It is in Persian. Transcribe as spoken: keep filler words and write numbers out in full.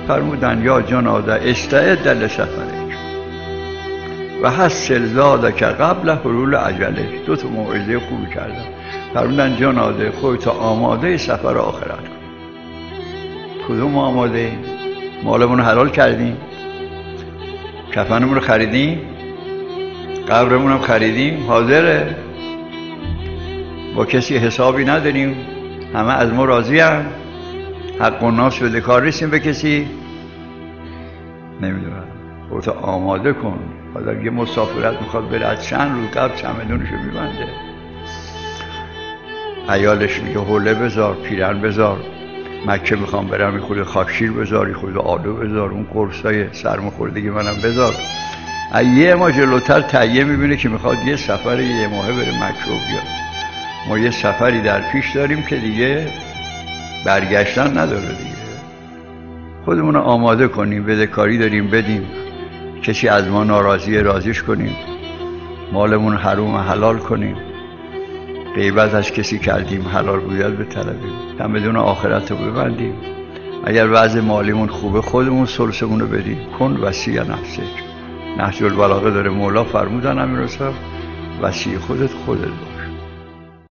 فرمودن یا جناده استعد لسفرک و حصل زادک قبل حلول اجلک. دو تا موعظه خوبی کردن. فرمودن جناده خودت آماده سفر آخرت کن. کدوم آماده؟ مالمون رو حلال کردیم، کفنمون رو خریدیم، قبرمون هم خریدیم، حاضره، با کسی حسابی نداریم، همه از ما راضی هم، حق و ناس بده کار نیستیم به کسی. نمیدونم، خودت آماده کن. حالا یه مسافرت میخواد بره، از چند روز قبل چمدونشو میبنده، عیالش میگه حوله بذار، پیرن بذار، مکه میخوام برم یه خورده خاکشیر بذار، یه خورده آلو بذار، اون قرصای سرماخوردگی منم بذار. یه ماه جلوتر تهیه میبینه که میخواد یه سفر یه ماهه بره مکه و بیاد. ما یه سفری در پیش داریم که دیگه برگشتن نداره دیگه. خودمون رو آماده کنیم، بدهکاری داریم بدیم، کسی از ما ناراضیه راضیش کنیم، مالمون حروم حلال کنیم، غیبت از کسی کردیم حلال بودن بطلبیم، چمدون آخرت رو ببندیم. اگر وضع مالیمون خوبه خودمون ثلثمون رو بدیم. کن وصی نفسک. نهج البلاغه داره مولا فرمودن امیر صاحب وصی خودت خودت